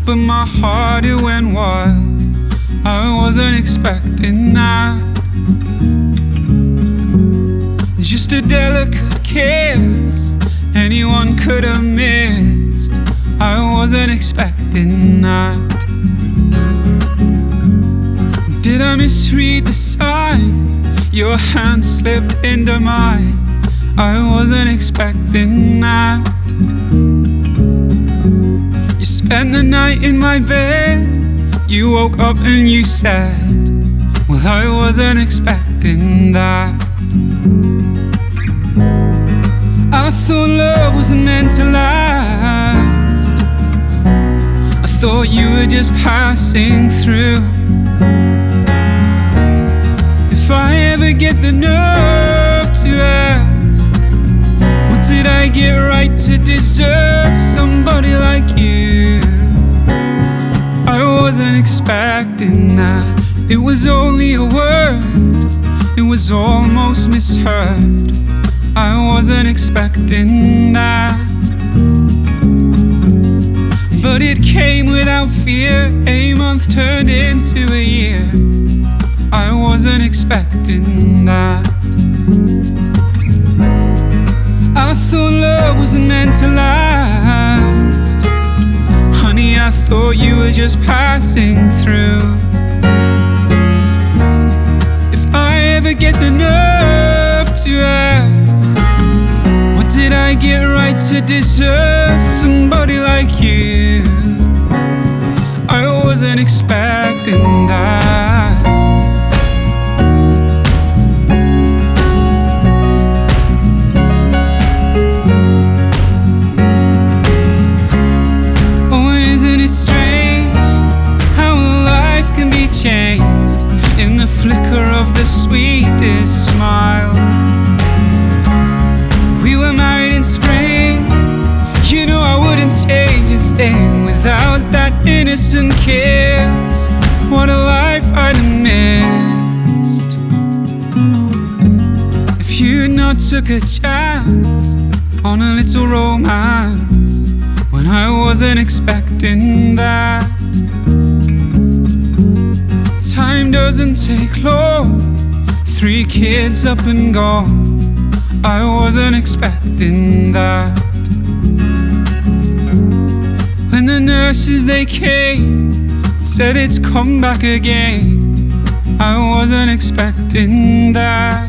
but my heart, it went wild. I wasn't expecting that. Just a delicate kiss anyone could have missed. I wasn't expecting that. Did I misread the sign? Your hand slipped into mine. I wasn't expecting that. You spent the night in my bed. You woke up and you said, well, I wasn't expecting that. I thought love wasn't meant to last. I thought you were just passing through. If I ever get the nerve to ask, what did I get right to deserve somebody like you? I wasn't expecting that. It was only a word, it was almost misheard. I wasn't expecting that. But it came without fear. A month turned into a year. I wasn't expecting that. I thought love wasn't meant to last. Honey, I thought you were just passing through. If I ever get the nerve to ask, what did I get right to deserve somebody like you? I wasn't expecting that. Changed in the flicker of the sweetest smile. We were married in spring. You know I wouldn't change a thing without that innocent kiss. What a life I'd have missed if you not took a chance on a little romance when I wasn't expecting that. Time doesn't take long. 3 kids up and gone. I wasn't expecting that. When the nurses they came, said it's come back again, I wasn't expecting that.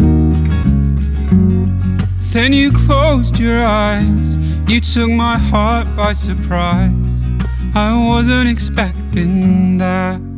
Then you closed your eyes. You took my heart by surprise. I wasn't expecting that.